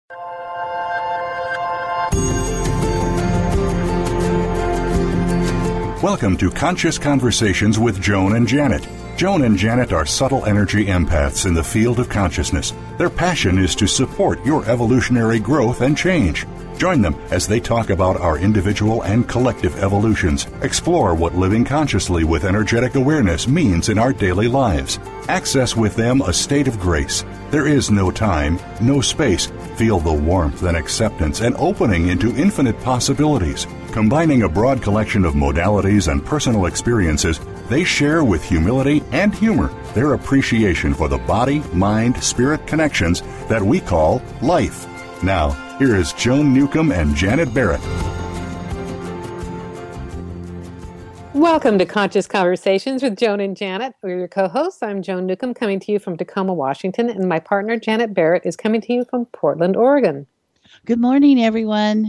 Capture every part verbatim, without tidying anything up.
Welcome to Conscious Conversations with Joan and Janet. Joan and Janet are subtle energy empaths in the field of consciousness. Their passion is to support your evolutionary growth and change. Join them as they talk about our individual and collective evolutions, explore what living consciously with energetic awareness means in our daily lives. Access with them a state of grace. There is no time, no space. Feel the warmth and acceptance and opening into infinite possibilities. Combining a broad collection of modalities and personal experiences, they share with humility and humor their appreciation for the body, mind, spirit connections that we call life. Now, here is Joan Newcomb and Janet Barrett. Welcome to Conscious Conversations with Joan and Janet. We're your co-hosts. I'm Joan Newcomb, coming to you from Tacoma, Washington, and my partner, Janet Barrett, is coming to you from Portland, Oregon. Good morning, everyone.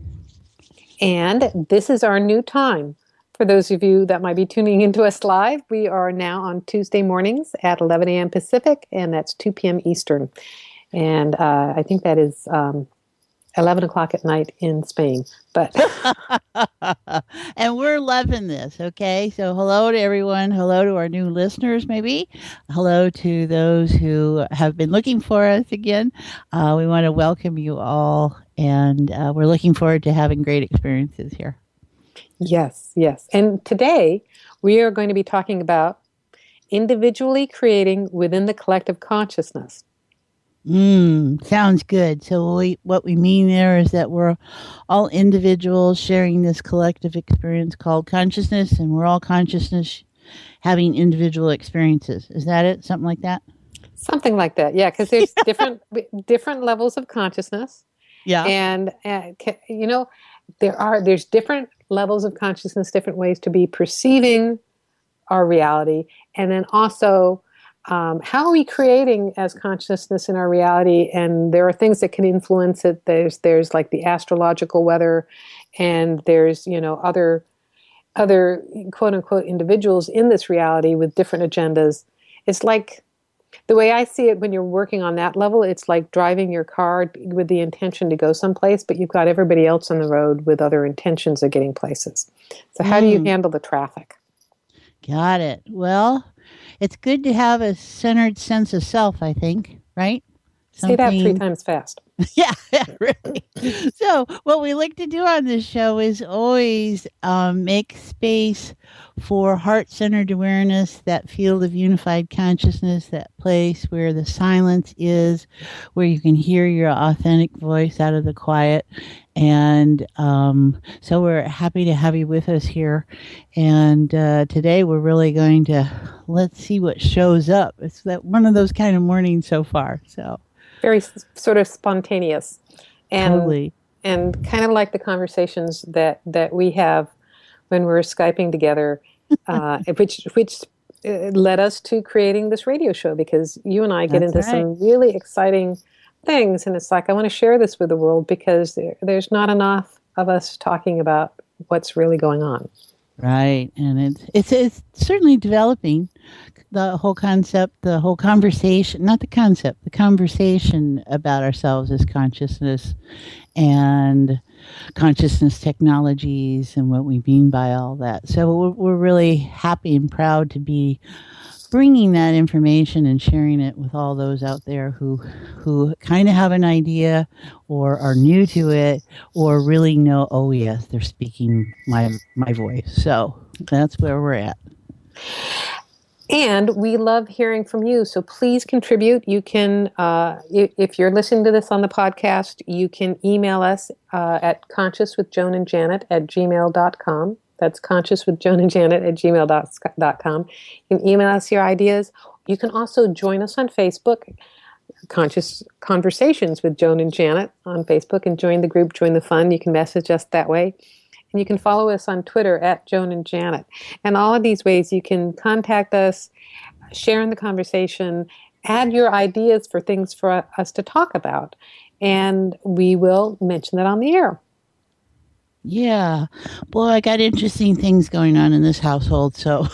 And this is our new time. For those of you that might be tuning into us live, we are now on Tuesday mornings at eleven a.m. Pacific, and that's two p.m. Eastern. And uh, I think that is um, eleven o'clock at night in Spain. But and we're loving this, okay? So hello to everyone. Hello to our new listeners, maybe. Hello to those who have been looking for us again. Uh, we want to welcome you all, and uh, we're looking forward to having great experiences here. Yes, yes. And today we are going to be talking about individually creating within the collective consciousness. Mm, sounds good. So we, what we mean there is that we're all individuals sharing this collective experience called consciousness, and we're all consciousness having individual experiences. Is that it? Something like that? Something like that, yeah, because there's different different levels of consciousness. Yeah. And, uh, you know, there are there's different levels of consciousness, different ways to be perceiving our reality, and then also Um, how are we creating as consciousness in our reality? And there are things that can influence it. There's there's like the astrological weather, and there's, you know, other other quote unquote individuals in this reality with different agendas. It's like, the way I see it, when you're working on that level, it's like driving your car with the intention to go someplace, but you've got everybody else on the road with other intentions of getting places. So how mm. do you handle the traffic? Got it. Well, it's good to have a centered sense of self, I think, right? Something... Say that three times fast. yeah, yeah, really. So what we like to do on this show is always um, make space for heart-centered awareness, that field of unified consciousness, that place where the silence is, where you can hear your authentic voice out of the quiet. And um, so we're happy to have you with us here. And uh, today we're really going to, let's see what shows up. It's that one of those kind of mornings so far. So very s- sort of spontaneous. And, totally. And kind of like the conversations that, that we have when we're Skyping together, uh, which which uh, led us to creating this radio show, because you and I get That's into right. some really exciting things, and it's like, I want to share this with the world, because there, there's not enough of us talking about what's really going on. Right, and it's it's it's certainly developing, the whole concept, the whole conversation, not the concept, the conversation about ourselves as consciousness and consciousness technologies and what we mean by all that. So we're, we're really happy and proud to be bringing that information and sharing it with all those out there who who kind of have an idea or are new to it or really know, oh yes, they're speaking my my voice. So that's where we're at. And we love hearing from you, so please contribute. You can, uh, if you're listening to this on the podcast, you can email us uh, at consciouswithjoanandjanet at gmail dot com. That's consciouswithjoanandjanet at gmail dot com. You can email us your ideas. You can also join us on Facebook, Conscious Conversations with Joan and Janet on Facebook, and join the group, join the fun. You can message us that way. And you can follow us on Twitter at Joan and Janet. And all of these ways you can contact us, share in the conversation, add your ideas for things for us to talk about, and we will mention that on the air. Yeah. Boy, I got interesting things going on in this household, so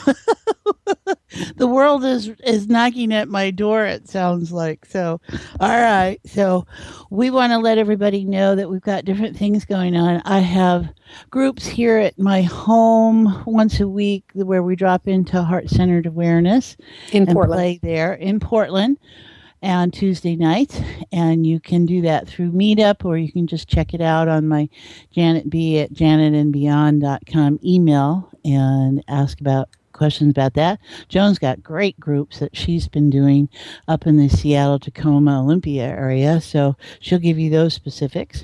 the world is is knocking at my door, it sounds like. So, all right. So, we want to let everybody know that we've got different things going on. I have groups here at my home once a week where we drop into heart-centered awareness In and Portland. play there in Portland on Tuesday nights, and you can do that through Meetup, or you can just check it out on my Janet B at janet and beyond dot com email and ask about questions about that. Joan's got great groups that she's been doing up in the Seattle, Tacoma, Olympia area, so she'll give you those specifics.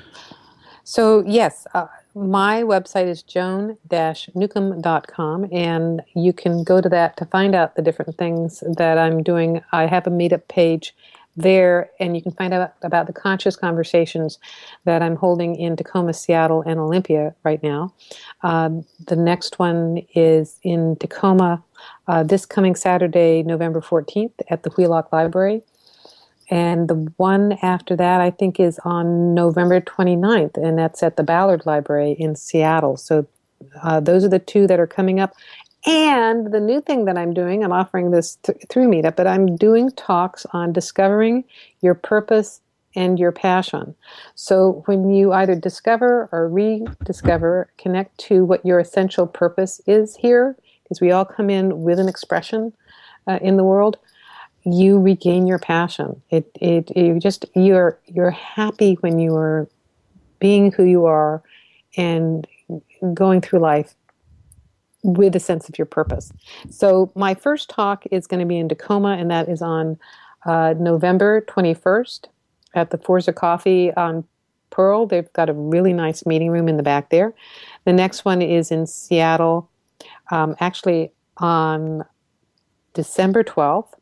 So, yes, uh, my website is joan dash newcomb dot com, and you can go to that to find out the different things that I'm doing. I have a meetup page there, and you can find out about the conscious conversations that I'm holding in Tacoma, Seattle, and Olympia right now. Um, the next one is in Tacoma uh, this coming Saturday, November fourteenth, at the Wheelock Library. And the one after that, I think, is on November twenty-ninth, and that's at the Ballard Library in Seattle. So uh, those are the two that are coming up. And the new thing that I'm doing, I'm offering this th- through Meetup, but I'm doing talks on discovering your purpose and your passion. So when you either discover or rediscover, connect to what your essential purpose is here, because we all come in with an expression uh, in the world, you regain your passion. It it you just you're you're happy when you are being who you are and going through life with a sense of your purpose. So my first talk is going to be in Tacoma, and that is on uh, November twenty-first at the Forza Coffee on Pearl. They've got a really nice meeting room in the back there. The next one is in Seattle, um, actually on December twelfth.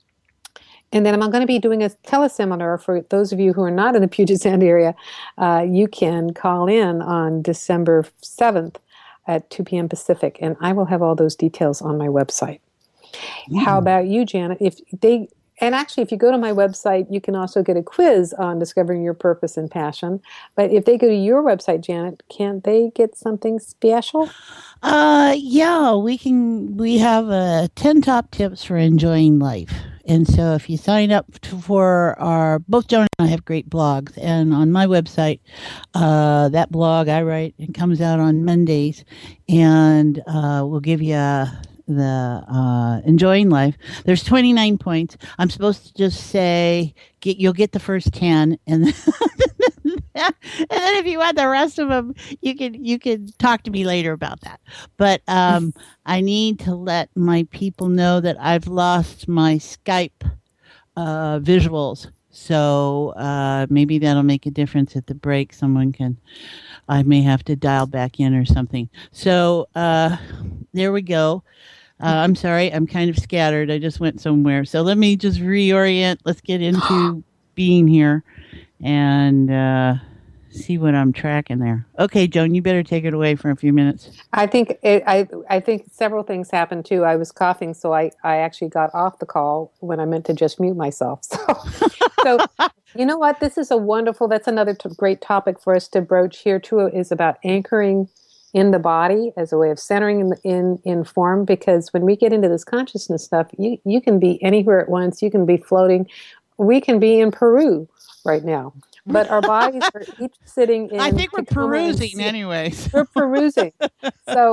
And then I'm going to be doing a teleseminar for those of you who are not in the Puget Sound area. Uh, you can call in on December seventh at two p.m. Pacific, and I will have all those details on my website. Mm. How about you, Janet? If they and actually, if you go to my website, you can also get a quiz on discovering your purpose and passion. But if they go to your website, Janet, can't they get something special? Uh, yeah, we can. We have uh, ten top tips for enjoying life. And so if you sign up to, for our, both Joan and I have great blogs. And on my website, uh, that blog I write, it comes out on Mondays. And uh, we'll give you uh, the uh, enjoying life. There's twenty-nine points. I'm supposed to just say, get you'll get the first ten. And then, and then if you want the rest of them, you can you can talk to me later about that. But um, I need to let my people know that I've lost my Skype uh, visuals. So uh, maybe that'll make a difference at the break. Someone can, I may have to dial back in or something. So uh, there we go. Uh, I'm sorry, I'm kind of scattered. I just went somewhere. So let me just reorient. Let's get into being here and uh, see what I'm tracking there. Okay, Joan, you better take it away for a few minutes. I think it, I I think several things happened too. I was coughing, so I, I actually got off the call when I meant to just mute myself. So, so you know what? This is a wonderful. That's another t- great topic for us to broach here too. Is about anchoring in the body as a way of centering in, in in form. Because when we get into this consciousness stuff, you you can be anywhere at once. You can be floating. We can be in Peru right now. But our bodies are each sitting in. I think we're Tacoma perusing, anyways. We're perusing. So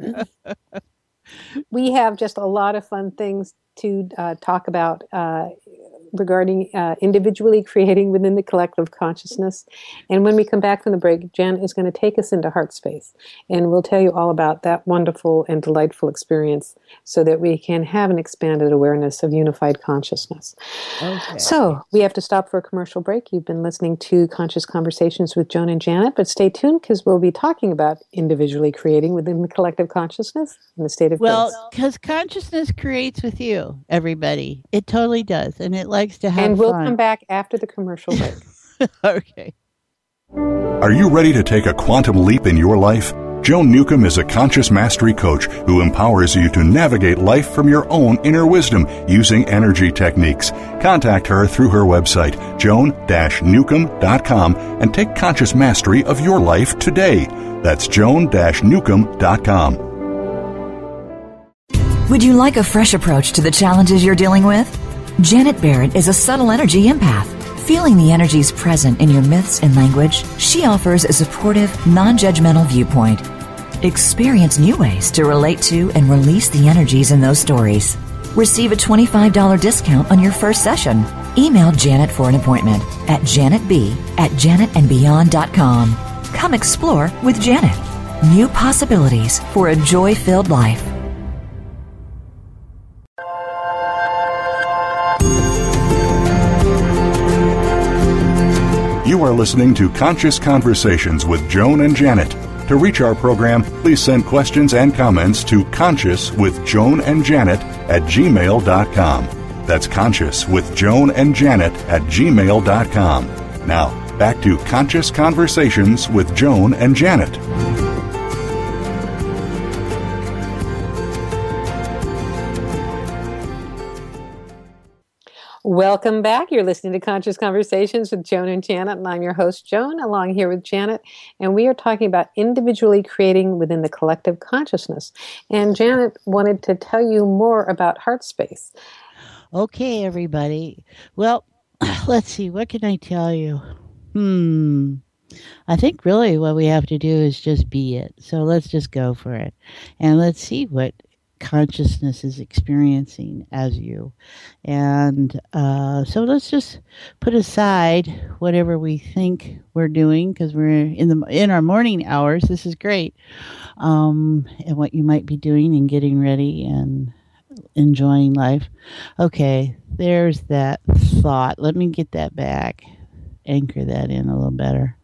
we have just a lot of fun things to uh, talk about uh, regarding uh, individually creating within the collective consciousness. And when we come back from the break, Jen is going to take us into heart space, and we'll tell you all about that wonderful and delightful experience so that we can have an expanded awareness of unified consciousness. Okay. So we have to stop for a commercial break. You've been listening to Conscious Conversations with Joan and Janet, but stay tuned because we'll be talking about individually creating within the collective consciousness in the state of well, because consciousness creates with you, everybody. It totally does, and it likes to have And we'll fun. come back after the commercial break. Okay. Are you ready to take a quantum leap in your life? Joan Newcomb is a conscious mastery coach who empowers you to navigate life from your own inner wisdom using energy techniques. Contact her through her website, joan dash newcomb dot com, and take conscious mastery of your life today. That's joan dash newcomb dot com. Would you like a fresh approach to the challenges you're dealing with? Janet Barrett is a subtle energy empath. Feeling the energies present in your myths and language, she offers a supportive, non-judgmental viewpoint. Experience new ways to relate to and release the energies in those stories. Receive a twenty-five dollars discount on your first session. Email Janet for an appointment at janetb at janetandbeyond dot com. Come explore with Janet. New possibilities for a joy-filled life. You are listening to Conscious Conversations with Joan and Janet. To reach our program, please send questions and comments to conscious with Joan and Janet at gmail dot com. That's conscious with Joan and Janet at gmail dot com. Now, back to Conscious Conversations with Joan and Janet. Welcome back. You're listening to Conscious Conversations with Joan and Janet, and I'm your host, Joan, along here with Janet, and we are talking about individually creating within the collective consciousness. And Janet wanted to tell you more about Heart Space. Okay, everybody. Well, let's see. What can I tell you? Hmm. I think really what we have to do is just be it. So let's just go for it. And let's see what consciousness is experiencing as you. And uh, so let's just put aside whatever we think we're doing, because we're in the in our morning hours. This is great. Um, and what you might be doing and getting ready and enjoying life. Okay, there's that thought. Let me get that back. Anchor that in a little better.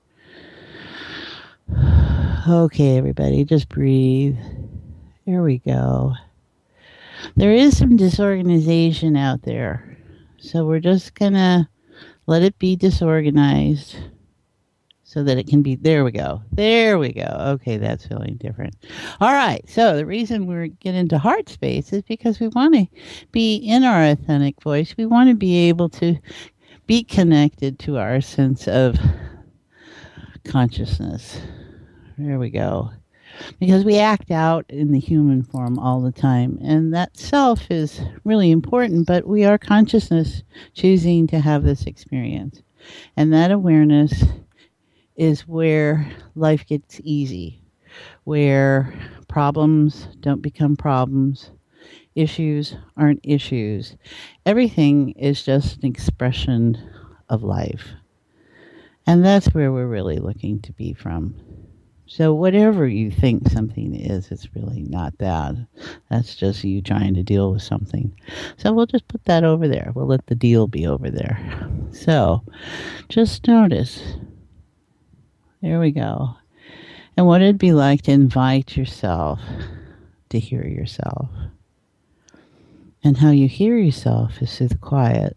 Okay, everybody, just breathe. Here we go. There is some disorganization out there, so we're just gonna let it be disorganized so that it can be, there we go, there we go. Okay, that's feeling different. All right, so the reason we're getting into Heart Space is because we want to be in our authentic voice. We want to be able to be connected to our sense of consciousness. There we go. Because we act out in the human form all the time, and that self is really important, but we are consciousness choosing to have this experience. And that awareness is where life gets easy, where problems don't become problems, issues aren't issues. Everything is just an expression of life. And that's where we're really looking to be from. So whatever you think something is, it's really not that. That's just you trying to deal with something. So we'll just put that over there. We'll let the deal be over there. So just notice. There we go. And what it'd be like to invite yourself to hear yourself. And how you hear yourself is through the quiet,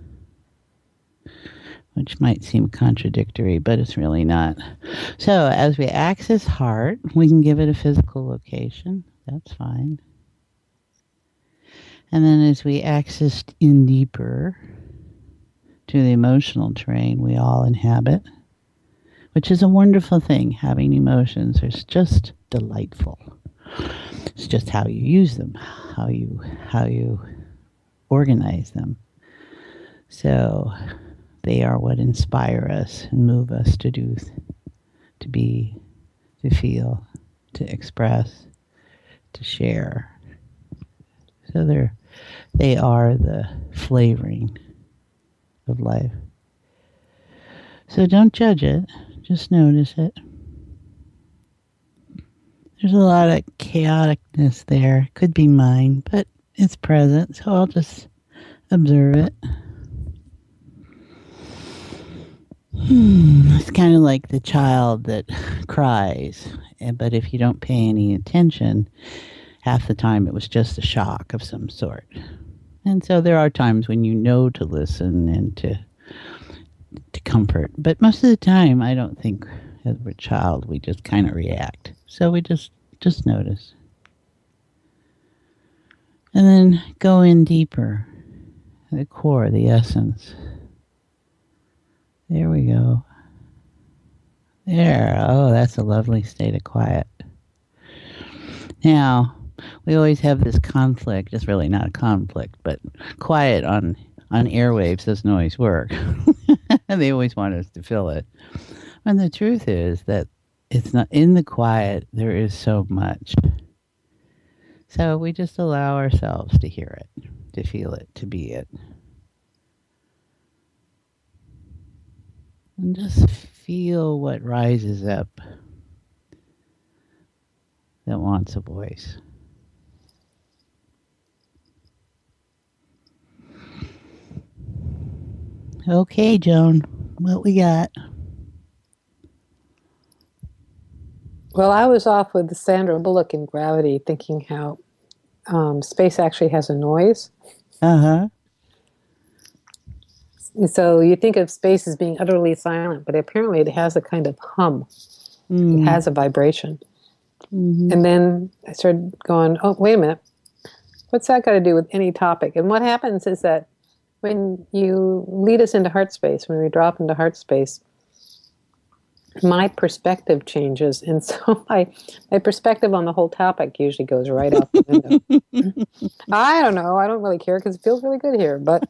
which might seem contradictory, but it's really not. So as we access heart, we can give it a physical location. That's fine. And then as we access in deeper to the emotional terrain we all inhabit, which is a wonderful thing. Having emotions is just delightful. It's just how you use them, how you how you organize them. So they are what inspire us and move us to do, to be, to feel, to express, to share. So they're, they are the flavoring of life. So don't judge it, just notice it. There's a lot of chaoticness there. Could be mine, but it's present, so I'll just observe it. Hmm, it's kind of like the child that cries, but if you don't pay any attention, half the time it was just a shock of some sort. And so there are times when you know to listen and to to comfort, but most of the time I don't think as we're a child, we just kind of react. So we just just notice. And then go in deeper, the core, the essence. There we go. There. Oh, that's a lovely state of quiet. Now, we always have this conflict. It's really not a conflict, but quiet on, on airwaves doesn't always work. And they always want us to fill it. And the truth is that it's not in the quiet, there is so much. So we just allow ourselves to hear it, to feel it, to be it. And just feel what rises up that wants a voice. Okay, Joan, what we got? Well, I was off with Sandra Bullock in Gravity, thinking how um, space actually has a noise. Uh-huh. So you think of space as being utterly silent, but apparently it has a kind of hum. Mm. It has a vibration. Mm-hmm. And then I started going, oh, wait a minute. What's that got to do with any topic? And what happens is that when you lead us into heart space, when we drop into heart space, my perspective changes. And so my, my perspective on the whole topic usually goes right out the window. I don't know. I don't really care because it feels really good here. But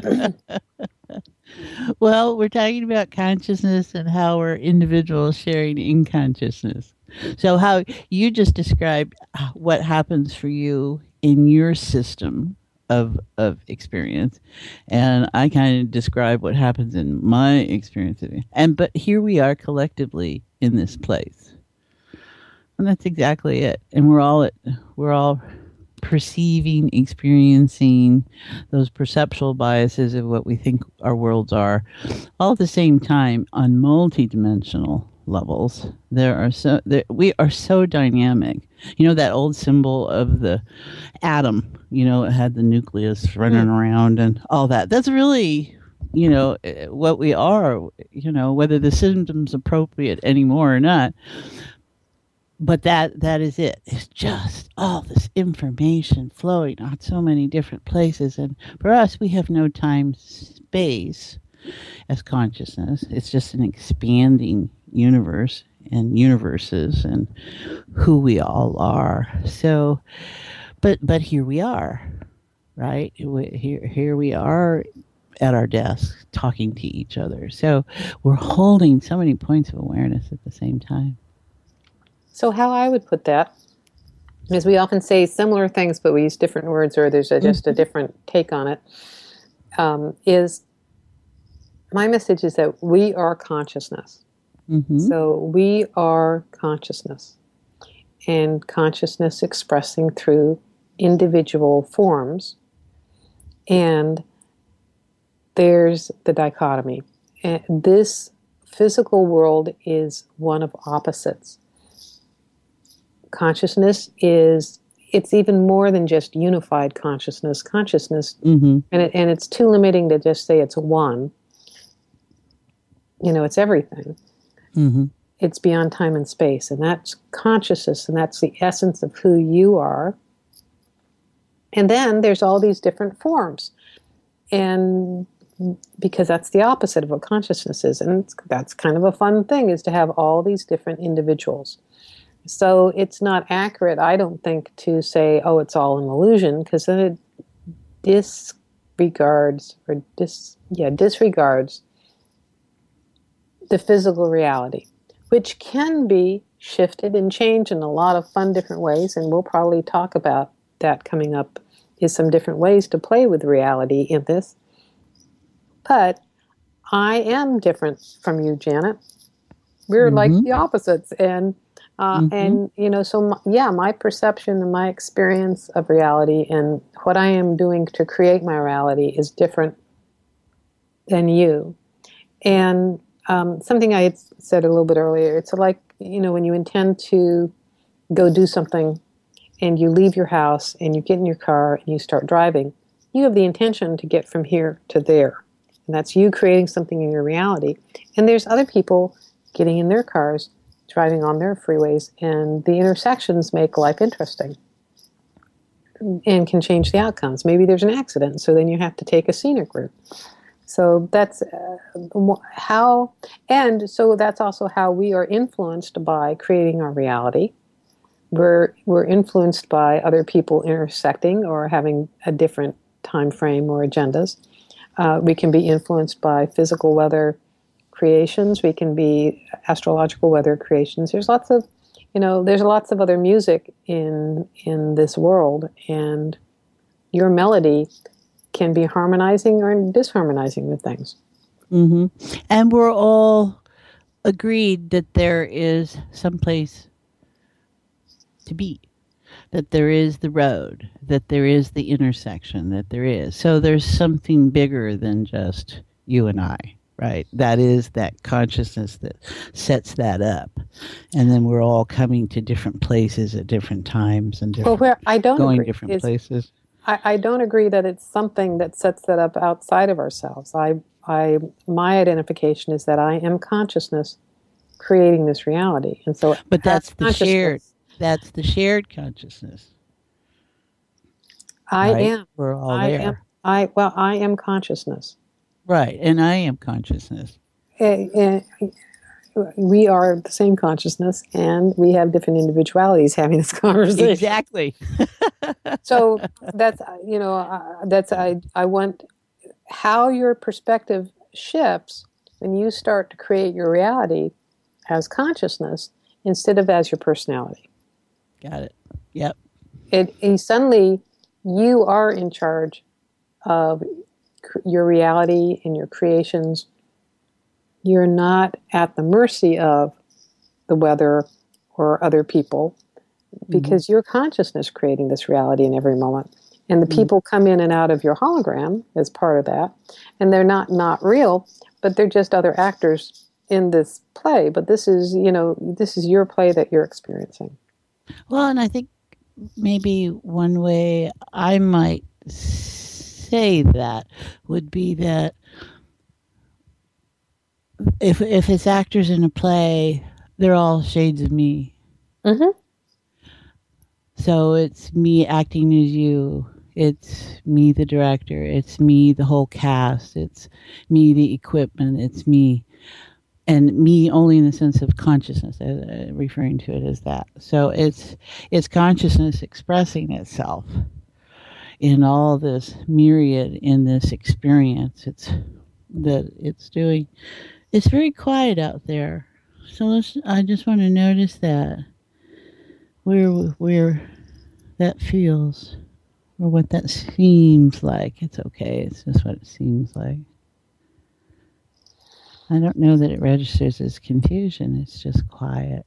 well, we're talking about consciousness and how we're individuals sharing in consciousness. So how you just described what happens for you in your system of of experience, and I kind of describe what happens in my experience of it. And but here we are collectively in this place, and that's exactly it. And we're all we're all perceiving, experiencing those perceptual biases of what we think our worlds are, all at the same time on multidimensional levels. There are so there, we are so dynamic. You know that old symbol of the atom, you know, it had the nucleus running mm. around and all that. That's really, you know, what we are, you know, whether the system's appropriate anymore or not. But that that is it. It's just all this information flowing out so many different places. And for us, we have no time, space as consciousness. It's just an expanding universe and universes and who we all are. So, but but here we are, right? We, here here we are at our desks talking to each other. So we're holding so many points of awareness at the same time. So how I would put that is we often say similar things, but we use different words, or there's a, just a different take on it. Um, is my message is that we are consciousness. Mm-hmm. So we are consciousness, and consciousness expressing through individual forms. And there's the dichotomy. And this physical world is one of opposites. Consciousness is, it's even more than just unified consciousness. Consciousness, mm-hmm. and it, and it's too limiting to just say it's one. You know, it's everything. Mm-hmm. It's beyond time and space, and that's consciousness, and that's the essence of who you are. And then there's all these different forms, and because that's the opposite of what consciousness is, and it's, that's kind of a fun thing, is to have all these different individuals. So it's not accurate, I don't think, to say, oh, it's all an illusion, because then it disregards or dis yeah disregards the physical reality, which can be shifted and changed in a lot of fun different ways, and we'll probably talk about that coming up, is some different ways to play with reality in this. But I am different from you, Janet. We're mm-hmm. like the opposites, and uh, mm-hmm. and you know, so my, yeah, my perception and my experience of reality and what I am doing to create my reality is different than you. And Um, something I had said a little bit earlier, it's like, you know, when you intend to go do something and you leave your house and you get in your car and you start driving, you have the intention to get from here to there. And that's you creating something in your reality. And there's other people getting in their cars, driving on their freeways, and the intersections make life interesting and can change the outcomes. Maybe there's an accident, so then you have to take a scenic route. So that's uh, how, and so that's also how we are influenced by creating our reality. We're we're influenced by other people intersecting or having a different time frame or agendas. Uh, we can be influenced by physical weather creations. We can be astrological weather creations. There's lots of, you know, there's lots of other music in in this world, and your melody can be harmonizing or disharmonizing with things. Mm-hmm. And we're all agreed that there is some place to be, that there is the road, that there is the intersection, that there is. So there's something bigger than just you and I, right? That is that consciousness that sets that up. And then we're all coming to different places at different times and different, well, where I don't going agree different is, places. I, I don't agree that it's something that sets that up outside of ourselves. I, I, my identification is that I am consciousness creating this reality. And so, but that's the shared, that's the shared consciousness. I right? am. We're all I there. am. I, well, I am consciousness. Right. And I am consciousness. Uh, uh, we are the same consciousness, and we have different individualities having this conversation. Exactly. So that's, you know, uh, that's, I, I want how your perspective shifts when you start to create your reality as consciousness instead of as your personality. Got it. Yep. It, it suddenly you are in charge of cr- your reality and your creations. You're not at the mercy of the weather or other people, because mm-hmm. you're consciousness creating this reality in every moment. And the mm-hmm. people come in and out of your hologram as part of that. And they're not not real, but they're just other actors in this play. But this is, you know, this is your play that you're experiencing. Well, and I think maybe one way I might say that would be that if if it's actors in a play, they're all shades of me. Mm-hmm. So it's me acting as you. It's me, the director. It's me, the whole cast. It's me, the equipment. It's me. And me only in the sense of consciousness, uh, referring to it as that. So it's it's consciousness expressing itself in all this myriad, in this experience. It's that it's doing. It's very quiet out there. So let's, I just want to notice that. Where where that feels, or what that seems like. It's okay. It's just what it seems like. I don't know that it registers as confusion. It's just quiet.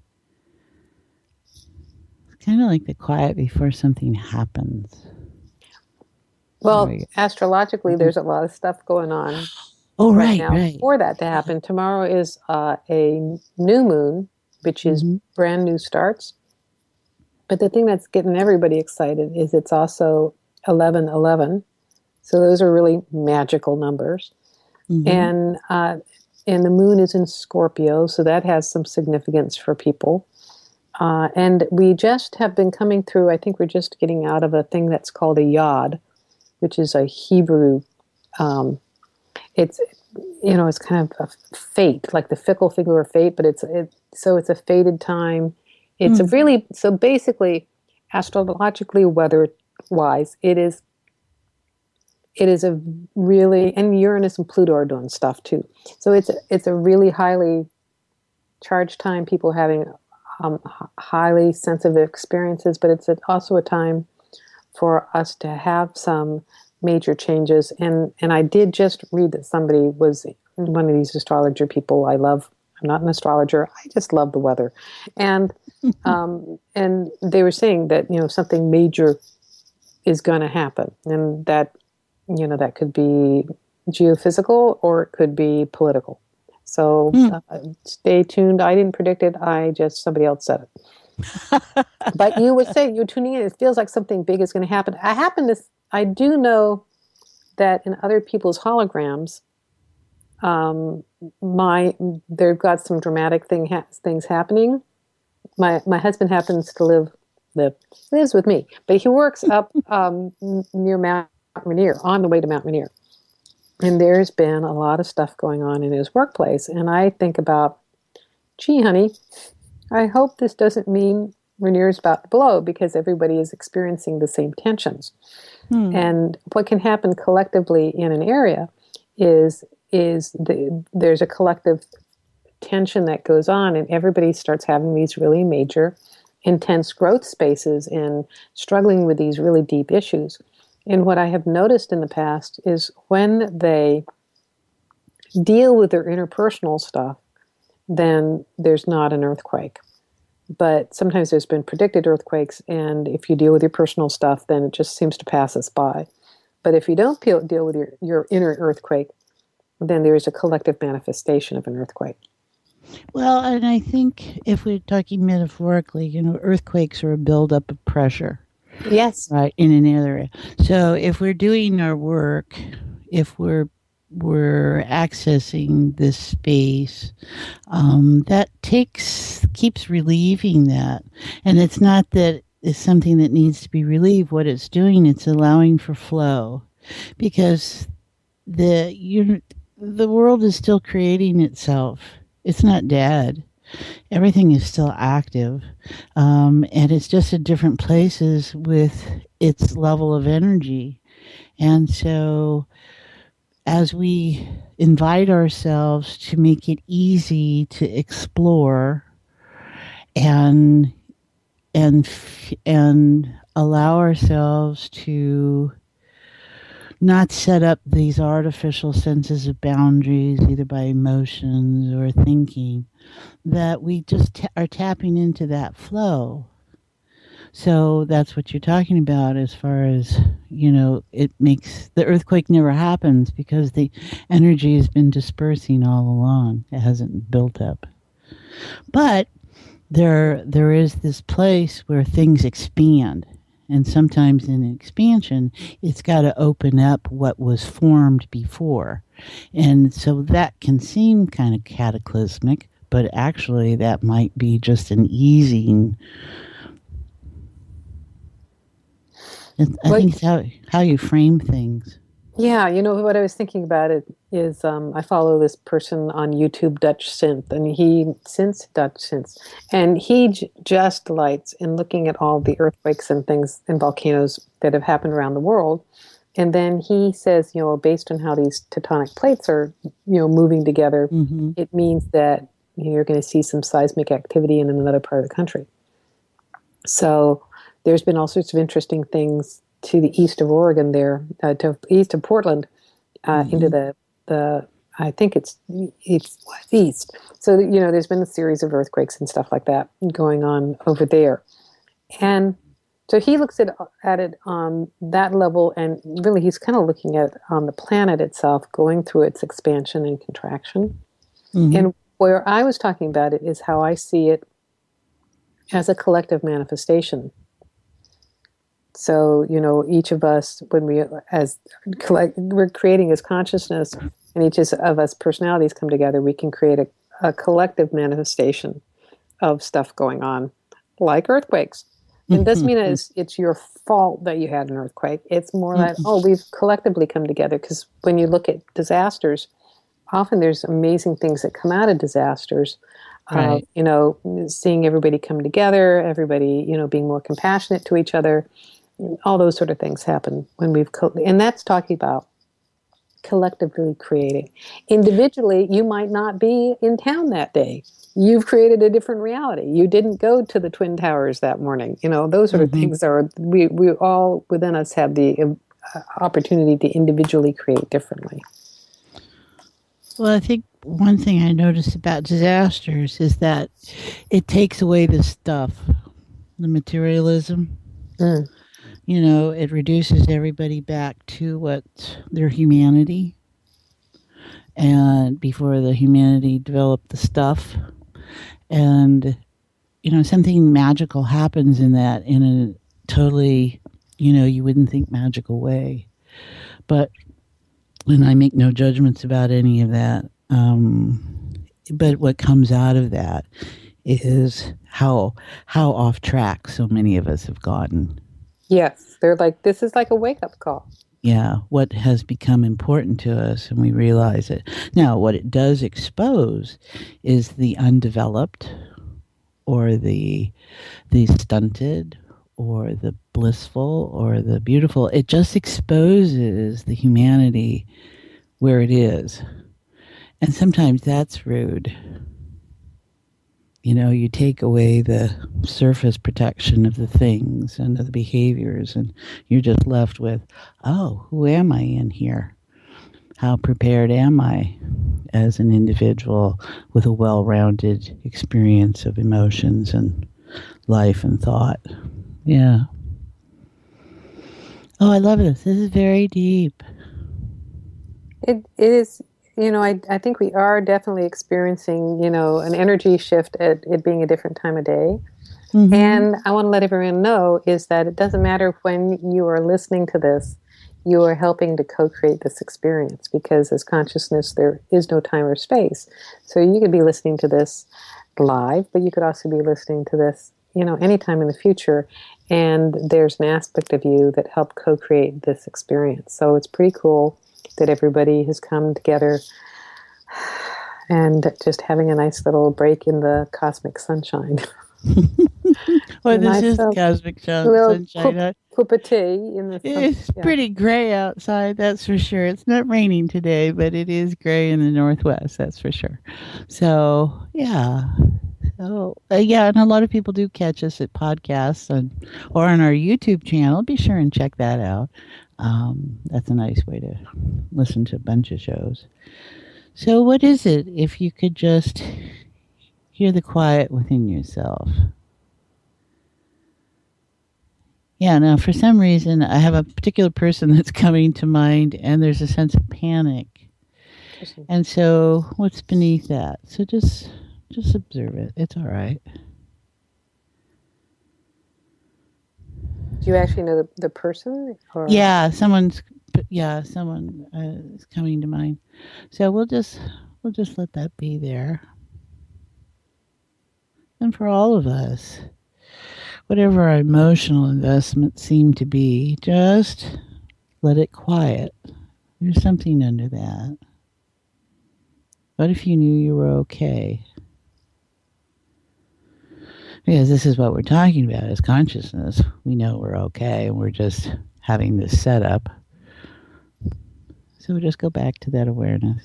It's kind of like the quiet before something happens. Well, we astrologically, mm-hmm. there's a lot of stuff going on. Oh, right, right, now right. For that to happen, tomorrow is uh, a new moon, which is mm-hmm. brand new starts. But the thing that's getting everybody excited is it's also eleven eleven. So those are really magical numbers. Mm-hmm. And uh, and the moon is in Scorpio, so that has some significance for people. Uh, and we just have been coming through, I think we're just getting out of a thing that's called a yod, which is a Hebrew, um, it's, you know, it's kind of a fate, like the fickle figure of fate, but it's, it, so it's a fated time. It's mm. a really, so basically, astrologically, weather-wise, it is, it is a really, and Uranus and Pluto are doing stuff too. So it's, it's a really highly charged time, people having um, highly sensitive experiences, but it's also a time for us to have some major changes. And, and I did just read that somebody was one of these astrologer people I love. I'm not an astrologer. I just love the weather. And um, and they were saying that, you know, something major is going to happen. And that, you know, that could be geophysical or it could be political. So mm. uh, stay tuned. I didn't predict it. I just, somebody else said it. But you would say, you're tuning in, it feels like something big is going to happen. I happen to, I do know that in other people's holograms, um, my they've got some dramatic thing ha- things happening. My my husband happens to live live lives with me, but he works up um, near Mount Rainier, on the way to Mount Rainier, and there's been a lot of stuff going on in his workplace. And I think about, gee, honey, I hope this doesn't mean Rainier's about to blow, because everybody is experiencing the same tensions. Hmm. And what can happen collectively in an area is is the, there's a collective tension that goes on, and everybody starts having these really major, intense growth spaces and struggling with these really deep issues. And what I have noticed in the past is when they deal with their interpersonal stuff, then there's not an earthquake. But sometimes there's been predicted earthquakes, and if you deal with your personal stuff, then it just seems to pass us by. But if you don't deal with your, your inner earthquake, then there's a collective manifestation of an earthquake. Well, and I think if we're talking metaphorically, you know, earthquakes are a buildup of pressure. Yes. Right, in an area. So if we're doing our work, if we're we're accessing this space, um, that takes keeps relieving that. And it's not that it's something that needs to be relieved. What it's doing, it's allowing for flow, because the you the world is still creating itself. It's not dead. Everything is still active, um, and it's just at different places with its level of energy. And so as we invite ourselves to make it easy to explore and and and allow ourselves to not set up these artificial senses of boundaries, either by emotions or thinking, that we just ta- are tapping into that flow. So that's what you're talking about as far as, you know, it makes the earthquake never happens because the energy has been dispersing all along. It hasn't built up. But there there is this place where things expand. And sometimes in expansion, it's got to open up what was formed before. And so that can seem kind of cataclysmic, but actually that might be just an easing. I well, think it's how, how you frame things. Yeah, you know, what I was thinking about it is um, I follow this person on YouTube, Dutch Synth, and he, Synth, Dutch Synth, and he j- just delights in looking at all the earthquakes and things and volcanoes that have happened around the world. And then he says, you know, based on how these tectonic plates are, you know, moving together, mm-hmm. it means that you know, you're going to see some seismic activity in another part of the country. So there's been all sorts of interesting things to the east of Oregon there, uh, to east of Portland, uh, mm-hmm. into the, the, I think it's, it's east. So, you know, there's been a series of earthquakes and stuff like that going on over there. And so he looks at, at it on that level, and really he's kind of looking at on the planet itself going through its expansion and contraction. Mm-hmm. And where I was talking about it is how I see it as a collective manifestation. So, you know, each of us, when we, as collect, we're creating as consciousness, and each of us personalities come together, we can create a, a collective manifestation of stuff going on, like earthquakes. And it doesn't mean it's, it's your fault that you had an earthquake. It's more like, oh, we've collectively come together. Because when you look at disasters, often there's amazing things that come out of disasters. Right. Uh, you know, seeing everybody come together, everybody, you know, being more compassionate to each other. All those sort of things happen when we've, co- and that's talking about collectively creating. Individually, you might not be in town that day. You've created a different reality. You didn't go to the Twin Towers that morning. You know, those sort mm-hmm. of things are, we, we all within us have the uh, opportunity to individually create differently. Well, I think one thing I noticed about disasters is that it takes away the stuff, the materialism. Mm. You know, it reduces everybody back to what their humanity, and before the humanity developed the stuff. And, you know, something magical happens in that in a totally, you know, you wouldn't think magical way. But And I make no judgments about any of that. Um, but what comes out of that is how how off track so many of us have gotten. Yes, they're like, this is like a wake-up call. Yeah, what has become important to us, and we realize it. Now, what it does expose is the undeveloped, or the the stunted, or the blissful, or the beautiful. It just exposes the humanity where it is. And sometimes that's rude. You know, you take away the surface protection of the things and of the behaviors, and you're just left with, oh, who am I in here? How prepared am I as an individual with a well-rounded experience of emotions and life and thought? Yeah. Oh, I love this. This is very deep. It, it is, you know, I, I think we are definitely experiencing, you know, an energy shift at it being a different time of day. Mm-hmm. And I want to let everyone know is that it doesn't matter when you are listening to this, you are helping to co-create this experience, because as consciousness, there is no time or space. So you could be listening to this live, but you could also be listening to this, you know, anytime in the future. And there's an aspect of you that helped co-create this experience. So it's pretty cool that everybody has come together and just having a nice little break in the cosmic sunshine. Well, this nice is uh, cosmic sunshine. Coup, cup of tea in the sun. It's yeah. pretty gray outside, that's for sure. It's not raining today, but it is gray in the northwest, that's for sure. So, yeah. So, uh, yeah, and a lot of people do catch us at podcasts and, or on our YouTube channel. Be sure and check that out. Um, that's a nice way to listen to a bunch of shows. So what is it if you could just hear the quiet within yourself? Yeah, now for some reason I have a particular person that's coming to mind, and there's a sense of panic. And so what's beneath that? So just just observe it. It's all right. Do you actually know the, the person? Or? Yeah, someone's yeah, someone uh, is coming to mind. So we'll just we'll just let that be there. And for all of us, whatever our emotional investments seem to be, just let it quiet. There's something under that. What if you knew you were okay? Because this is what we're talking about is consciousness. We know we're okay, and we're just having this setup. So we just go back to that awareness.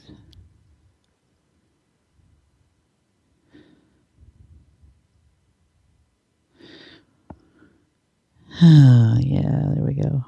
Oh, yeah, there we go.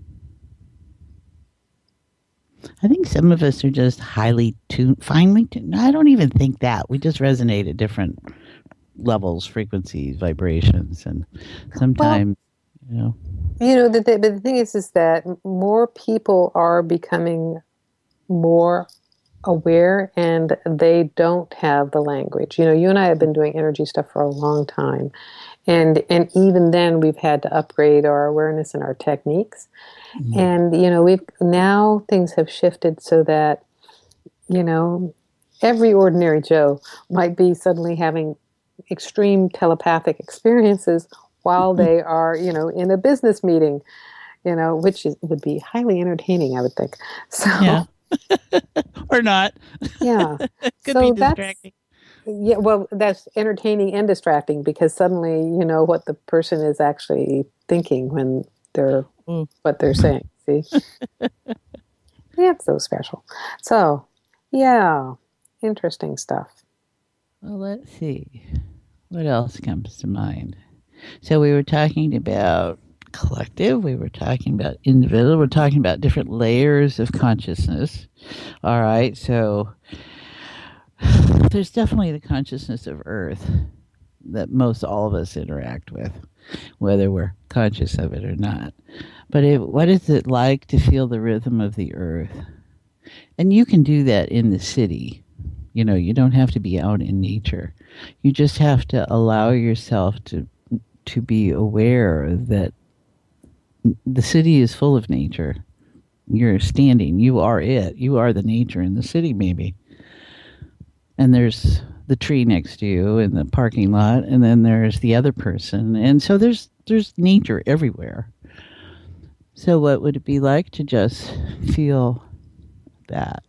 I think some of us are just highly tuned, finely tuned. I don't even think that. We just resonate at different levels, frequencies, vibrations, and sometimes, well, you know. You know, the, the, but the thing is, is that more people are becoming more aware, and they don't have the language. You know, you and I have been doing energy stuff for a long time, and and even then we've had to upgrade our awareness and our techniques. Mm-hmm. And you know, we've now things have shifted so that, you know, every ordinary Joe might be suddenly having extreme telepathic experiences while they are, you know, in a business meeting, you know, which is, would be highly entertaining, I would think. So, yeah. Or not. Yeah. Could so be distracting. Yeah, well, that's entertaining and distracting, because suddenly you know what the person is actually thinking when they're mm. what they're saying. See, yeah, it's so special. So, yeah, interesting stuff. Well, let's see. What else comes to mind? So we were talking about collective. We were talking about individual. We're talking about different layers of consciousness. All right. So there's definitely the consciousness of Earth that most all of us interact with, whether we're conscious of it or not. But it, what is it like to feel the rhythm of the Earth? And you can do that in the city. You know, you don't have to be out in nature. You just have to allow yourself to to be aware that the city is full of nature. You're standing. You are it. You are the nature in the city, maybe. And there's the tree next to you in the parking lot, and then there's the other person. And so there's there's nature everywhere. So what would it be like to just feel that?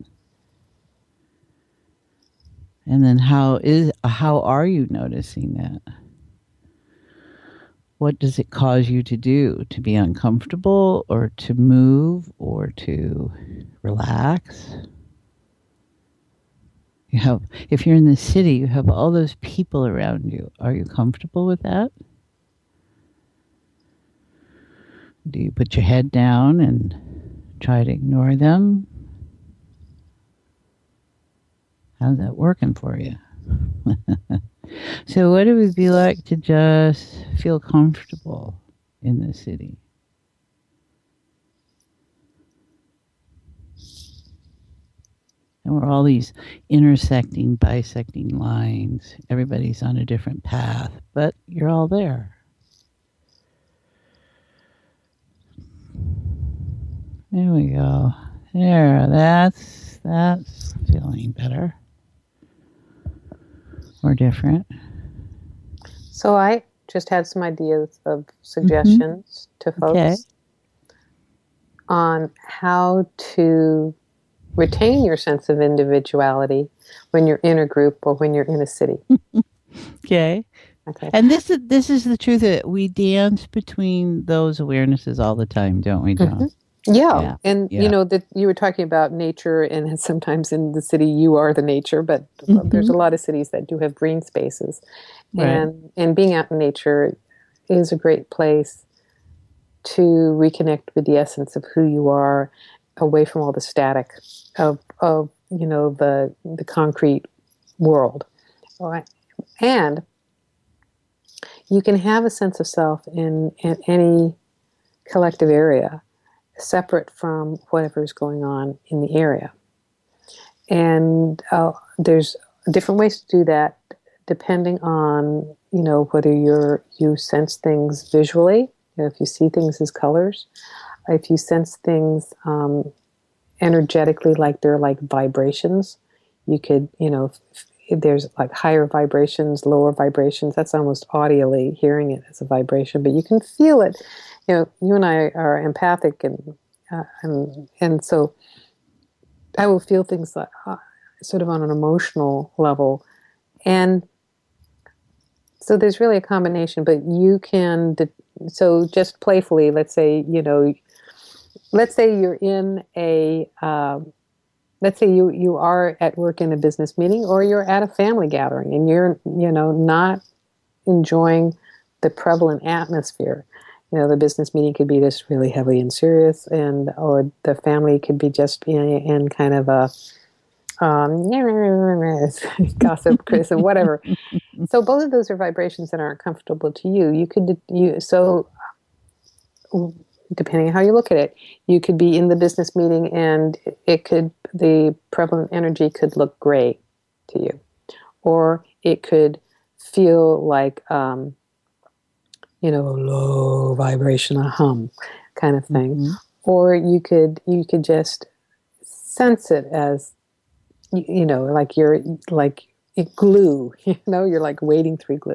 And then how is how are you noticing that? What does it cause you to do? To be uncomfortable, or to move, or to relax? You have, if you're in the city, you have all those people around you. Are you comfortable with that? Do you put your head down and try to ignore them? How's that working for you? So what it would be like to just feel comfortable in the city? And we're all these intersecting, bisecting lines. Everybody's on a different path, but you're all there. There we go. There, that's, that's feeling better. Or different. So I just had some ideas of suggestions mm-hmm. to folks okay. on how to retain your sense of individuality when you're in a group or when you're in a city. Okay. Okay. And this is this is the truth that we dance between those awarenesses all the time, don't we, John? Mm-hmm. Yeah. yeah, and yeah. you know that you were talking about nature, and sometimes in the city you are the nature, but mm-hmm. there's a lot of cities that do have green spaces, right. and and being out in nature is a great place to reconnect with the essence of who you are, away from all the static of of you know the the concrete world, all right, and you can have a sense of self in, in any collective area, separate from whatever is going on in the area. And uh, there's different ways to do that depending on, you know, whether you're, you sense things visually, you know, if you see things as colors, if you sense things um, energetically, like they're like vibrations. You could, you know, if, if there's like higher vibrations, lower vibrations, that's almost audially hearing it as a vibration, but you can feel it. You know, you and I are empathic, and uh, and and so I will feel things like uh, sort of on an emotional level, and so there's really a combination. But you can, so just playfully, let's say, you know, let's say you're in a, um, let's say you you are at work in a business meeting, or you're at a family gathering, and you're, you know, not enjoying the prevalent atmosphere. You know, the business meeting could be just really heavy and serious, and or the family could be just in, in kind of a um, gossip, Chris, and whatever. So both of those are vibrations that aren't comfortable to you. You could you so depending on how you look at it, you could be in the business meeting, and it could the prevalent energy could look gray to you, or it could feel like um, you know, a low vibration, a hum kind of thing. Mm-hmm. Or you could you could just sense it as, you, you know, like you're like glue, you know, you're like wading through glue.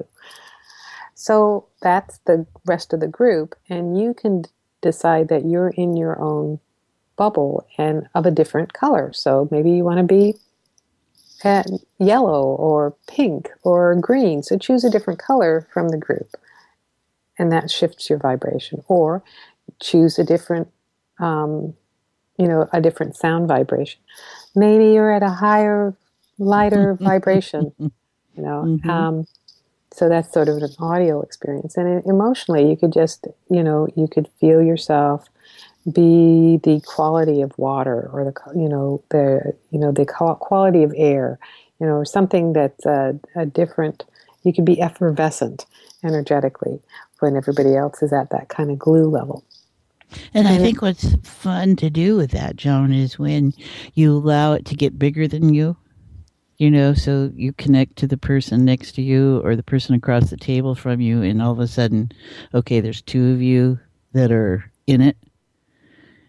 So that's the rest of the group, and you can d- decide that you're in your own bubble and of a different color. So maybe you want to be at yellow or pink or green. So choose a different color from the group, and that shifts your vibration. Or choose a different, um, you know, a different sound vibration. Maybe you're at a higher, lighter vibration, you know. Mm-hmm. Um, so that's sort of an audio experience. And emotionally, you could just, you know, you could feel yourself be the quality of water, or the, you know, the, you know, the quality of air, you know, or something that's a, a different. You could be effervescent energetically when everybody else is at that kind of glue level. And I think what's fun to do with that, Joan, is when you allow it to get bigger than you, you know, so you connect to the person next to you or the person across the table from you, and all of a sudden, okay, there's two of you that are in it.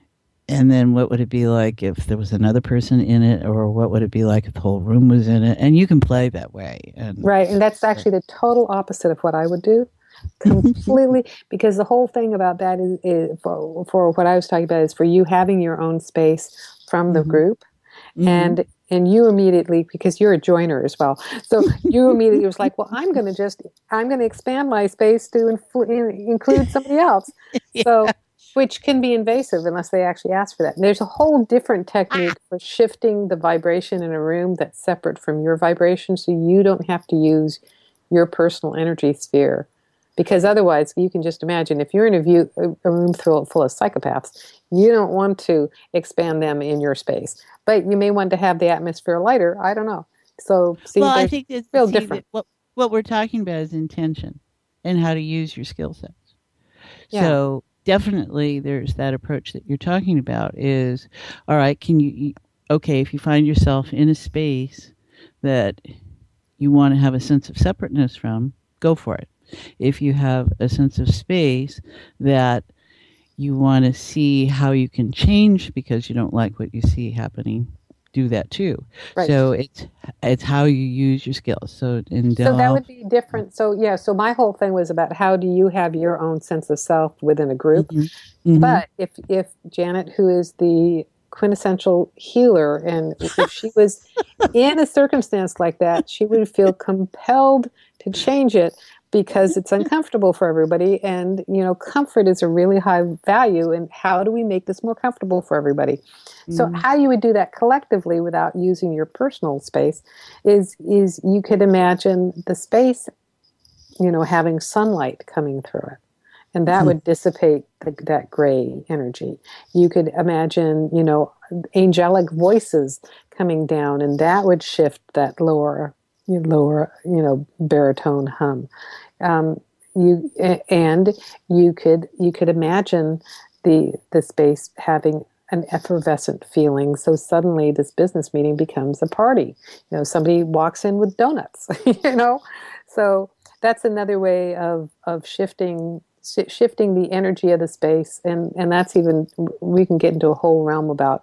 And then what would it be like if there was another person in it, or what would it be like if the whole room was in it? And you can play that way. And Right. And that's actually the total opposite of what I would do. Completely. Because the whole thing about that is, is for, for what I was talking about is for you having your own space from the mm-hmm. group. Mm-hmm. And and you immediately, because you're a joiner as well, so you immediately was like, well, I'm going to just, I'm going to expand my space to infl- in, include somebody else. yeah. So, which can be invasive unless they actually ask for that. And there's a whole different technique for shifting the vibration in a room that's separate from your vibration, so you don't have to use your personal energy sphere. Because otherwise, you can just imagine, if you're in a, view, a room full, full of psychopaths, you don't want to expand them in your space. But you may want to have the atmosphere lighter. I don't know. So, see, well, I think it's real see, different. What, what we're talking about is intention and how to use your skill sets. Yeah. So definitely there's that approach that you're talking about is, all right, can you, okay, if you find yourself in a space that you want to have a sense of separateness from, go for it. If you have a sense of space that you want to see how you can change because you don't like what you see happening, do that too. Right. So it's it's how you use your skills. So in so that would be different. So yeah. So my whole thing was about how do you have your own sense of self within a group. Mm-hmm. Mm-hmm. But if if Janet, who is the quintessential healer, and if she was in a circumstance like that, she would feel compelled to change it because it's uncomfortable for everybody. And, you know, comfort is a really high value. And how do we make this more comfortable for everybody? Mm-hmm. So how you would do that collectively without using your personal space is, is you could imagine the space, you know, having sunlight coming through it. And that mm-hmm. would dissipate the, that gray energy. You could imagine, you know, angelic voices coming down, and that would shift that lower lower, you know, baritone hum. Um, you and you could you could imagine the the space having an effervescent feeling. So suddenly, this business meeting becomes a party. You know, somebody walks in with donuts. You know, so that's another way of of shifting sh- shifting the energy of the space, and and that's even we can get into a whole realm about.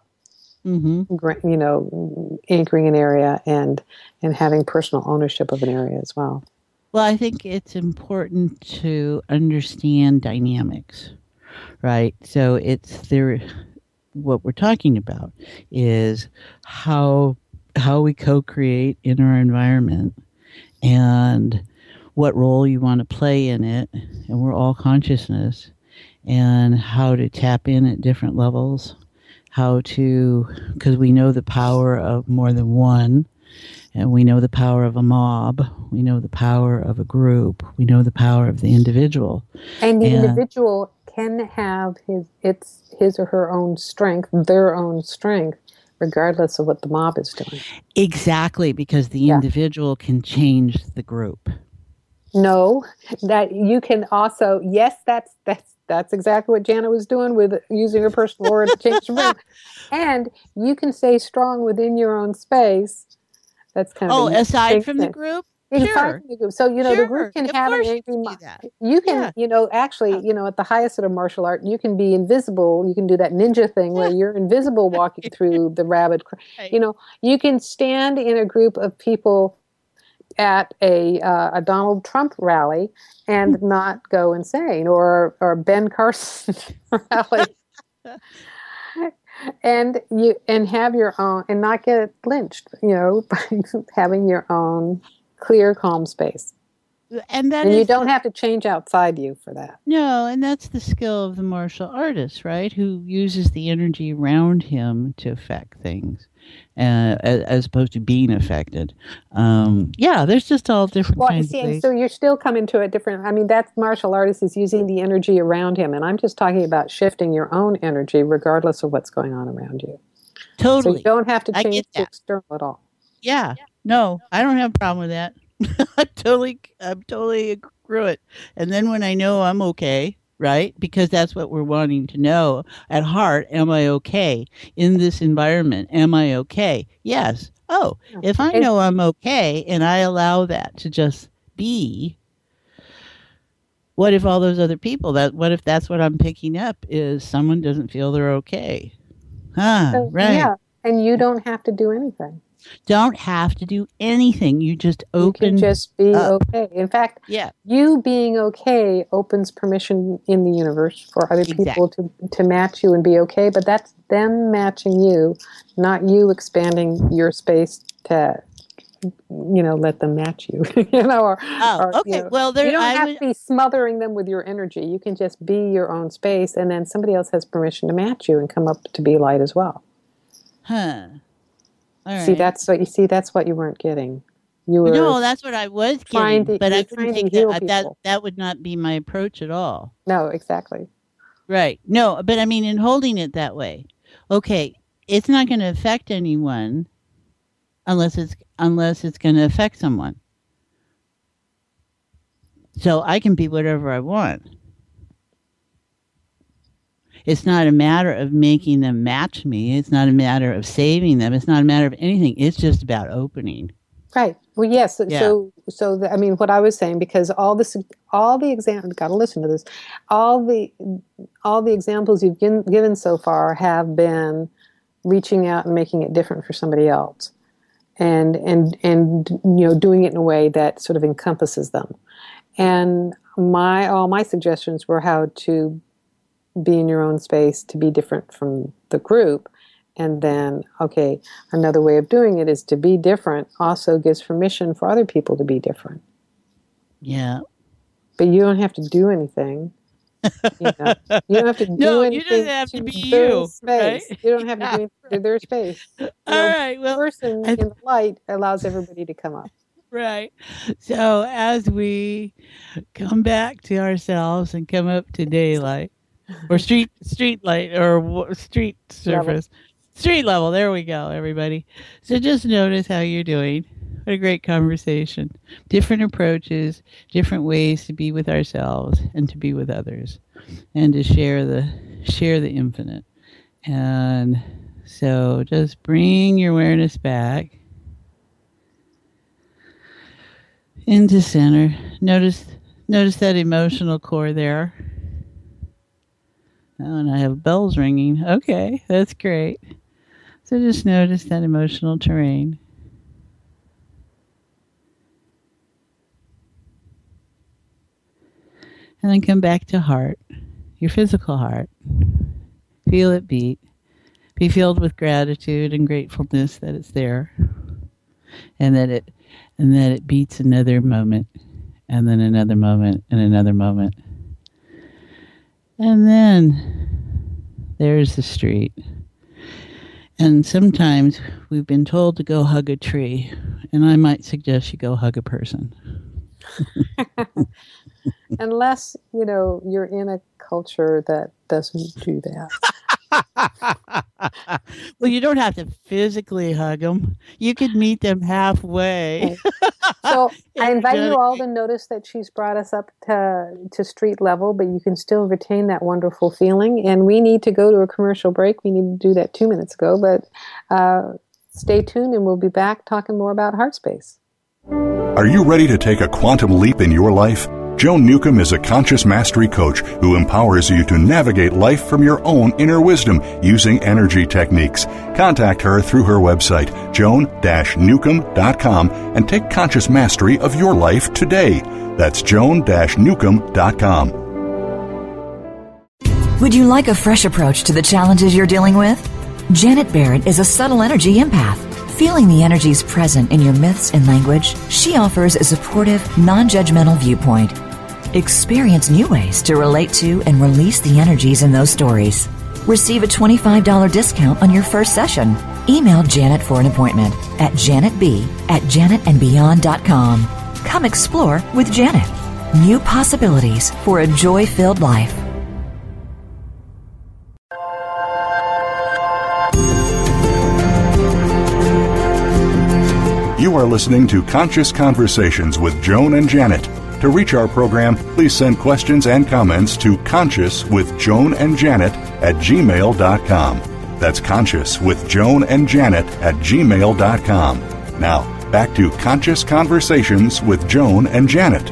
Mm-hmm. You know, anchoring an area and and having personal ownership of an area as well. Well, I think it's important to understand dynamics, right? So it's there. What we're talking about is how how we co-create in our environment and what role you want to play in it, and we're all consciousness, and how to tap in at different levels. How to, because we know the power of more than one, and we know the power of a mob, we know the power of a group, we know the power of the individual. And the and, individual can have his its his or her own strength, their own strength, regardless of what the mob is doing. Exactly, because the yeah. individual can change the group. No, that you can also, yes, that's that's That's exactly what Janet was doing with using her personal aura to change the room. And you can stay strong within your own space. That's kind of oh, aside from the group. Sure. The group. So you know sure. the group can of have an angry. You, you can, yeah. you know, actually, you know, at the highest sort of martial art, you can be invisible. You can do that ninja thing where you're invisible walking through the rabid. Right. You know, you can stand in a group of people at a uh, a Donald Trump rally and not go insane, or or Ben Carson rally, and you and have your own and not get lynched, you know, by having your own clear, calm space. And that and is you don't the, have to change outside you for that. No, and that's the skill of the martial artist, right? Who uses the energy around him to affect things. Uh, as, as opposed to being affected. Um, yeah, there's just all different well, kinds see, of ways. So you're still coming to a different, I mean, that martial artist is using the energy around him, and I'm just talking about shifting your own energy regardless of what's going on around you. Totally. So you don't have to I change get the that. external at all. Yeah. No, I don't have a problem with that. I totally, I'm totally agree with it. And then when I know I'm okay, right? Because that's what we're wanting to know at heart. Am I okay in this environment? Am I okay? Yes. Oh, if I know I'm okay and I allow that to just be, what if all those other people, that, what if that's what I'm picking up is someone doesn't feel they're okay? Huh, So, right. yeah, and you don't have to do anything. Don't have to do anything. You just open You can just be up. okay. In fact, Yeah. you being okay opens permission in the universe for other Exactly. people to, to match you and be okay, but that's them matching you, not you expanding your space to, you know, let them match you. you know, or, Oh, or, okay. you know, Well, there you don't I have would. to be smothering them with your energy. You can just be your own space, and then somebody else has permission to match you and come up to be light as well. Huh. All See, right. that's what you see. That's what you weren't getting. You were No, that's what I was trying getting, to- but you're I couldn't trying to take heal that. That people. that would not be my approach at all. no, exactly. Right. No, but I mean, in holding it that way, okay, it's not going to affect anyone unless it's unless it's going to affect someone. So I can be whatever I want. It's not a matter of making them match me. It's not a matter of saving them. It's not a matter of anything. It's just about opening. Right. Well, yes. Yeah. So, so the, I mean, what I was saying, because all this, all the examples, got to listen to this. All the, all the examples you've given, given so far have been reaching out and making it different for somebody else, and and and you know, doing it in a way that sort of encompasses them. And my all my suggestions were how to be in your own space, to be different from the group. And then, okay, another way of doing it is to be different also gives permission for other people to be different. Yeah. But you don't have to do anything. You know, you don't have to do No, you anything don't have to be their you, space. right? You don't have to do anything to their space. You know, All right. Well, person I- in the light allows everybody to come up. right. So as we come back to ourselves and come up to daylight or street street light or w- street surface, street level. There we go, everybody. So just notice how you're doing. What a great conversation. Different approaches, different ways to be with ourselves and to be with others, and to share the share the infinite. And so just bring your awareness back into center. Notice notice that emotional core there. Oh, and I have bells ringing. Okay, that's great. So just notice that emotional terrain. And then come back to heart, your physical heart. Feel it beat. Be filled with gratitude and gratefulness that it's there. And that it and that it beats another moment, and then another moment, and another moment. And then there's the street. And sometimes we've been told to go hug a tree, and I might suggest you go hug a person. Unless, you know, you're in a culture that doesn't do that. Well, you don't have to physically hug them. You could meet them halfway. So I invite you all to notice that she's brought us up to, to street level, but you can still retain that wonderful feeling. And we need to go to a commercial break. We need to do that two minutes ago, but uh, stay tuned and we'll be back talking more about heart space. Are you ready to take a quantum leap in your life? Joan Newcomb is a conscious mastery coach who empowers you to navigate life from your own inner wisdom using energy techniques. Contact her through her website, joan dash newcomb dot com, and take conscious mastery of your life today. That's joan dash newcomb dot com. Would you like a fresh approach to the challenges you're dealing with? Janet Barrett is a subtle energy empath. Feeling the energies present in your myths and language, she offers a supportive, non-judgmental viewpoint. Experience new ways to relate to and release the energies in those stories. Receive a twenty-five dollars discount on your first session. Email Janet for an appointment at janetb at janet and beyond dot com. Come explore with Janet. New possibilities for a joy-filled life. You are listening to Conscious Conversations with Joan and Janet. To reach our program, please send questions and comments to conscious with Joan and Janet at gmail dot com. That's conscious with Joan and Janet at gmail dot com. Now, back to Conscious Conversations with Joan and Janet.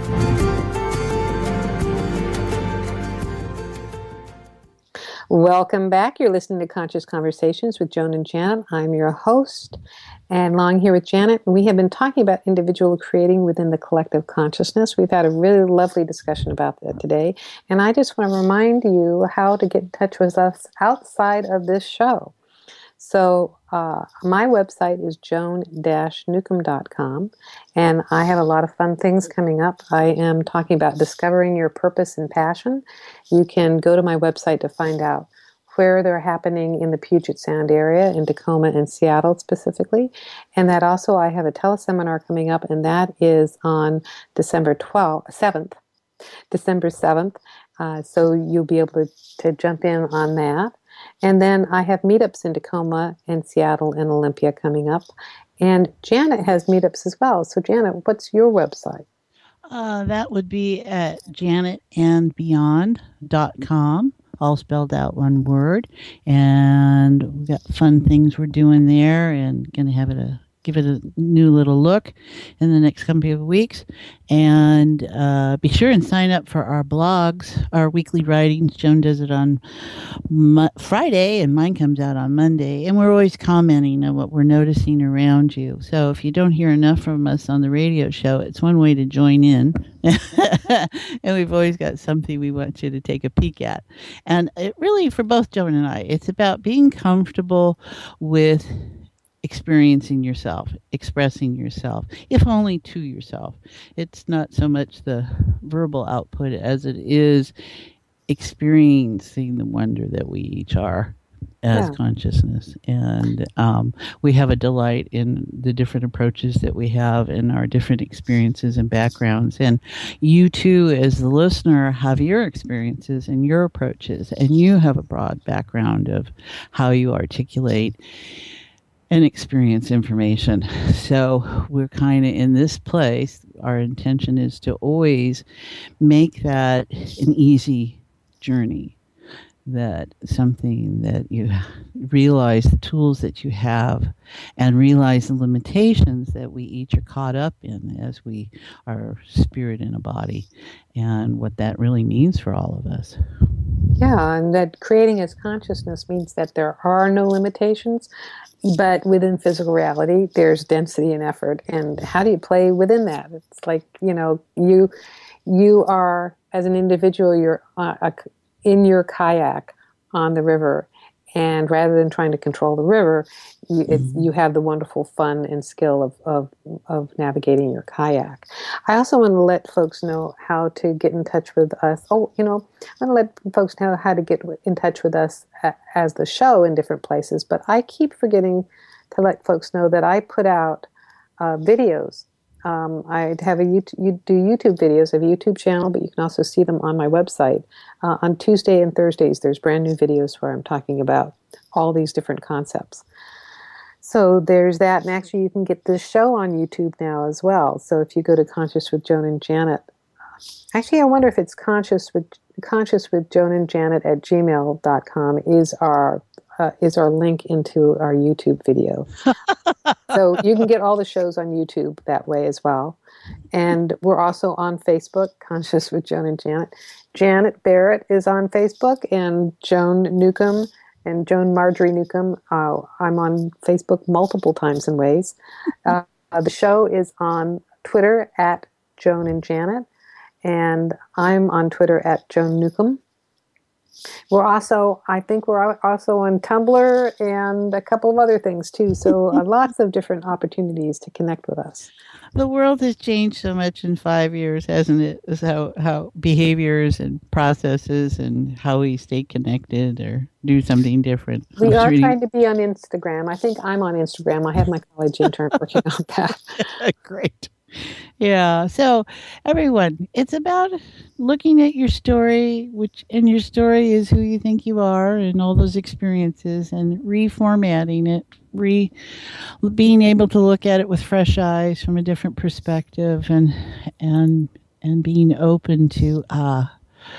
Welcome back. You're listening to Conscious Conversations with Joan and Janet. I'm your host, and along here with Janet, we have been talking about individual creating within the collective consciousness. We've had a really lovely discussion about that today, and I just want to remind you how to get in touch with us outside of this show. So uh, my website is joan dash newcomb dot com, and I have a lot of fun things coming up. I am talking about discovering your purpose and passion. You can go to my website to find out where they're happening in the Puget Sound area, in Tacoma and Seattle specifically. And that also, I have a teleseminar coming up, and that is on December twelfth, seventh, December seventh. Uh, so you'll be able to, to jump in on that. And then I have meetups in Tacoma and Seattle and Olympia coming up. And Janet has meetups as well. So Janet, what's your website? Uh, that would be at janet and beyond dot com, all spelled out one word. And we've got fun things we're doing there and going to have it a give it a new little look in the next couple of weeks. And uh, be sure and sign up for our blogs, our weekly writings. Joan does it on Mo- Friday, and mine comes out on Monday. And we're always commenting on what we're noticing around you. So if you don't hear enough from us on the radio show, it's one way to join in. And we've always got something we want you to take a peek at. And it really, for both Joan and I, it's about being comfortable with experiencing yourself, expressing yourself, if only to yourself. It's not so much the verbal output as it is experiencing the wonder that we each are as yeah. consciousness. And um, we have a delight in the different approaches that we have in our different experiences and backgrounds. And you too, as the listener, have your experiences and your approaches, and you have a broad background of how you articulate and experience information. So we're kind of in this place. Our intention is to always make that an easy journey, that something that you realize the tools that you have and realize the limitations that we each are caught up in as we are spirit in a body, and what that really means for all of us. Yeah, and that creating as consciousness means that there are no limitations, but within physical reality, there's density and effort. And how do you play within that? It's like, you know, you you are, as an individual, you're uh, a, in your kayak on the river, and rather than trying to control the river, you, it's, you have the wonderful fun and skill of, of of navigating your kayak. I also want to let folks know how to get in touch with us. Oh, you know, I want to let folks know how to get in touch with us a, as the show in different places, but I keep forgetting to let folks know that I put out uh, videos. Um, I have a YouTube, you do YouTube videos. I have a YouTube channel, but you can also see them on my website. Uh, on Tuesday and Thursdays, there's brand new videos where I'm talking about all these different concepts. So there's that, and actually you can get this show on YouTube now as well. So if you go to Conscious with Joan and Janet, actually I wonder if it's Conscious with Conscious with Joan and Janet at gmail dot com is our Uh, is our link into our YouTube video. So you can get all the shows on YouTube that way as well. And we're also on Facebook, Conscious with Joan and Janet. Janet Barrett is on Facebook, and Joan Newcomb and Joan Marjorie Newcomb. Uh, I'm on Facebook multiple times and ways. Uh, the show is on Twitter at Joan and Janet, and I'm on Twitter at Joan Newcomb. We're also, I think we're also on Tumblr and a couple of other things too. So uh, lots of different opportunities to connect with us. The world has changed so much in five years, hasn't it? How how behaviors and processes and how we stay connected or do something different. We are trying to be on Instagram. I think I'm on Instagram. I have my college intern working on that. Great. Yeah. So everyone, it's about looking at your story, which and your story is who you think you are and all those experiences, and reformatting it, re being able to look at it with fresh eyes from a different perspective, and and and being open to ah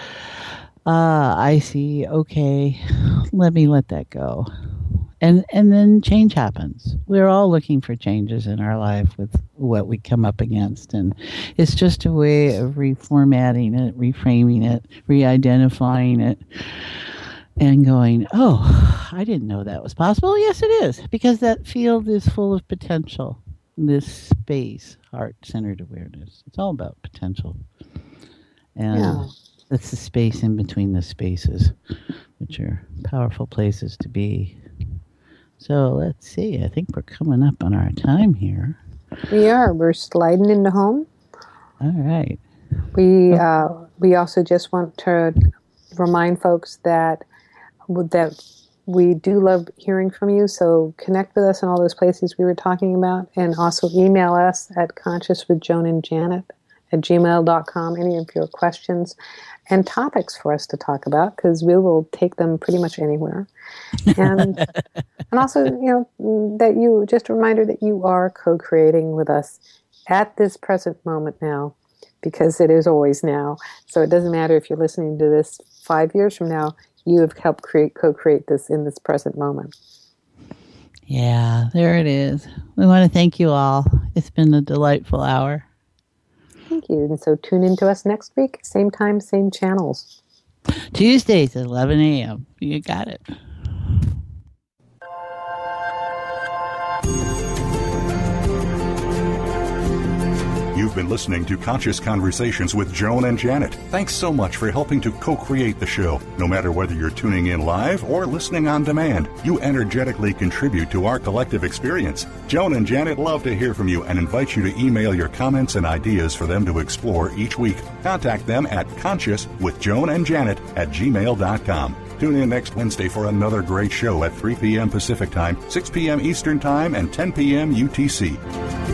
ah I see, okay, let me let that go. And and then change happens. We're all looking for changes in our life with what we come up against. And it's just a way of reformatting it, reframing it, re-identifying it, and going, oh, I didn't know that was possible. Yes, it is, because that field is full of potential. This space, heart-centered awareness, it's all about potential. And yeah. That's the space in between the spaces, which are powerful places to be. So let's see. I think we're coming up on our time here. We are. We're sliding into home. All right. We uh, we also just want to remind folks that that we do love hearing from you. So connect with us in all those places we were talking about, and also email us at conscious with Joan and Janet at gmail dot com. Any of your questions and topics for us to talk about, because we will take them pretty much anywhere. And and also, you know, that you, just a reminder that you are co-creating with us at this present moment now, because it is always now. So it doesn't matter if you're listening to this five years from now, you have helped create, co-create this in this present moment. Yeah, there it is. We want to thank you all. It's been a delightful hour. Thank you. And so tune in to us next week, same time, same channels. Tuesdays at eleven a.m. You got it. You've been listening to Conscious Conversations with Joan and Janet. Thanks so much for helping to co-create the show. No matter whether you're tuning in live or listening on demand, you energetically contribute to our collective experience. Joan and Janet love to hear from you and invite you to email your comments and ideas for them to explore each week. Contact them at conscious with Joan and Janet at gmail dot com. Tune in next Wednesday for another great show at three p.m. Pacific Time, six p.m. Eastern Time, and ten p.m. U T C.